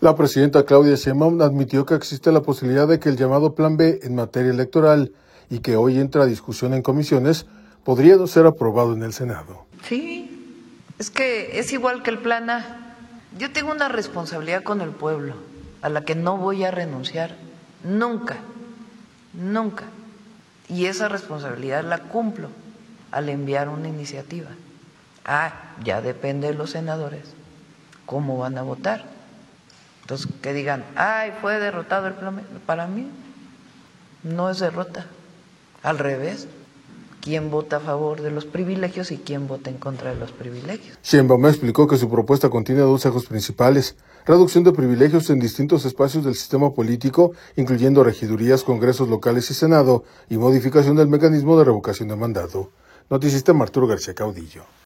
La presidenta Claudia Sheinbaum admitió que existe la posibilidad de que el llamado Plan B en materia electoral y que hoy entra a discusión en comisiones podría no ser aprobado en el Senado. Sí, es que es igual que el Plan A. Yo tengo una responsabilidad con el pueblo a la que no voy a renunciar nunca, nunca. Y esa responsabilidad la cumplo al enviar una iniciativa. Ya depende de los senadores cómo van a votar. Entonces, que digan, fue derrotado el Plan B. Para mí no es derrota, al revés. ¿Quién vota a favor de los privilegios y quién vota en contra de los privilegios? Sheinbaum explicó que su propuesta contiene dos ejes principales: reducción de privilegios en distintos espacios del sistema político, incluyendo regidurías, congresos locales y Senado, y modificación del mecanismo de revocación de mandato. Noticista Arturo García Caudillo.